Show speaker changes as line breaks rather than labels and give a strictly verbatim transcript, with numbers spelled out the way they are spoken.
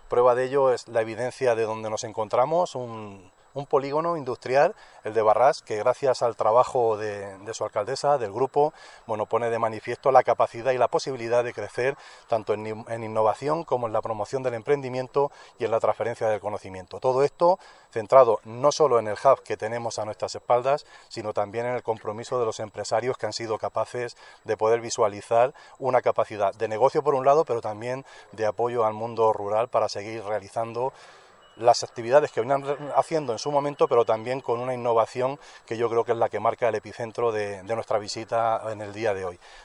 Prueba de ello es la evidencia de donde nos encontramos, un, un polígono industrial, el de Barrás, que gracias al trabajo de, de su alcaldesa, del grupo, bueno, pone de manifiesto la capacidad y la posibilidad de crecer tanto en, en innovación como en la promoción del emprendimiento y en la transferencia del conocimiento. Todo esto centrado no solo en el hub que tenemos a nuestras espaldas, sino también en el compromiso de los empresarios que han sido capaces de poder visualizar una capacidad de negocio por un lado, pero también de apoyo al mundo rural para seguir realizando las actividades que venían haciendo en su momento, pero también con una innovación que yo creo que es la que marca el epicentro de, de nuestra visita en el día de hoy.